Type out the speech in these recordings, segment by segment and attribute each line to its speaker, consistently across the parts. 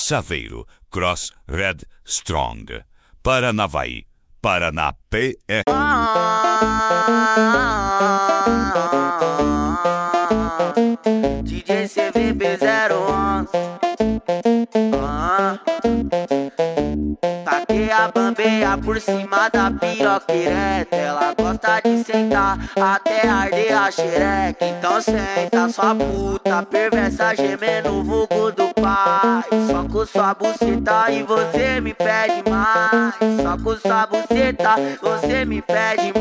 Speaker 1: Saveiro, Cross Red Strong. Paranavaí, Paraná PR.
Speaker 2: DJ CVB011. Taquei a bambeia por cima da piroquireta. Ela gosta de sentar até arder a xereca. Então senta sua puta perversa, gemendo o vulgo do pai. Só com sua buceta e você me pede mais. Só com sua buceta você me pede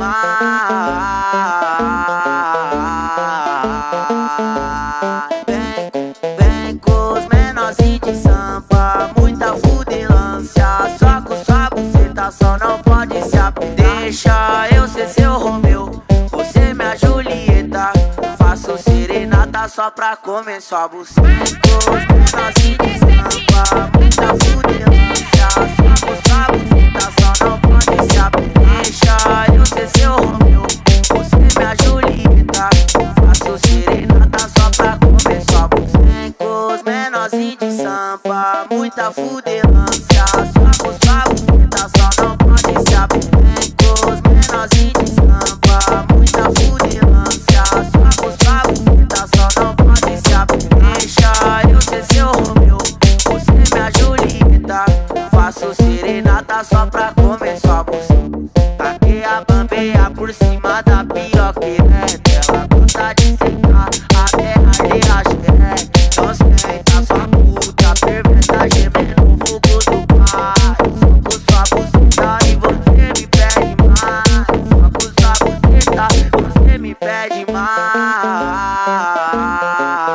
Speaker 2: mais. Vem com os menorzinhos de sampa, muita fudelância. Só com sua buceta só não pode se apegar. Deixa eu ser seu Romeu, você minha Julieta. Faço serenata só pra comer sua buceta. Com os menorzinhos de sampa, muita fudelância. Só com sua buceta só não pode se apegar. Deixa eu ser seu Romeu, você minha Julieta. Faço serenata só pra comer sua buceta. Vem com os menorzinhos de sampa, muita fudelância. Só com sua buceta só não pode se apegar. Vem com os menorzinhos de sampa, muita fudelância. Só com sua buceta só não pode se apegar. Deixa eu ser seu Romeu, você minha Julieta. Faço serenata só pra comer sua buceta. Taquei a bambeia por cima da piroquireta. Ela gosta de sentar até arder a xereca. Então senta sua puta perversa, gemendo o vulgo do pai. Só com sua buceta e você me pede mais. Só com sua buceta você me pede mais.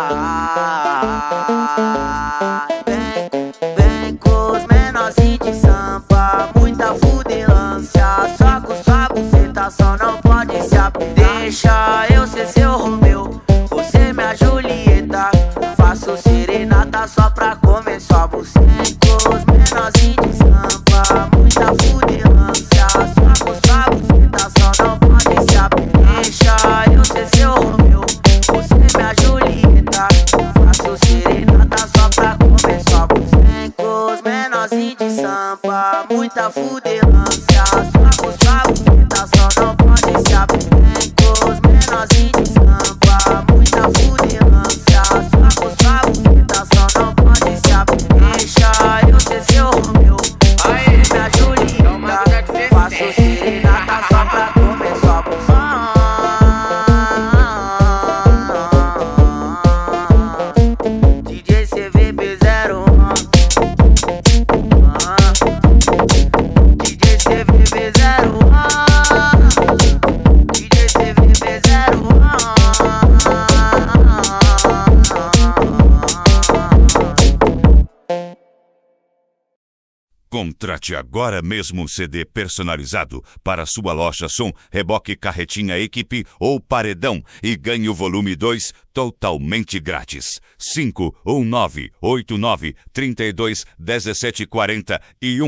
Speaker 2: Vem com os menorzinhos de sampa, muita fudelância. Só com sua buceta só não pode se apegar. Deixa eu ser seu Romeu, você minha Julieta. Faço serenata só pra comer sua buceta. Com os menorzinhos de sampa, muita fudelância. Só com sua buceta só não pode se apegar. Deixa eu ser seu Romeu, você minha Julieta. Faço serenata só pra comer sua buceta. Com os menorzinhos de sampa, muita fudelância. Só com sua buceta só não pode se apegar. Com os menorzinhos de sampa, muita fudelância. Só com sua buceta só não pode se apegar. Deixa eu ser seu Romeu, você minha Julieta. Faço serenata só pra comer sua buceta. DJ CVB011. DJ CVB011. DJ CVB011.
Speaker 1: Contrate agora mesmo um CD personalizado para sua loja som, reboque, carretinha, equipe ou paredão e ganhe o volume 2 totalmente grátis. 51989321741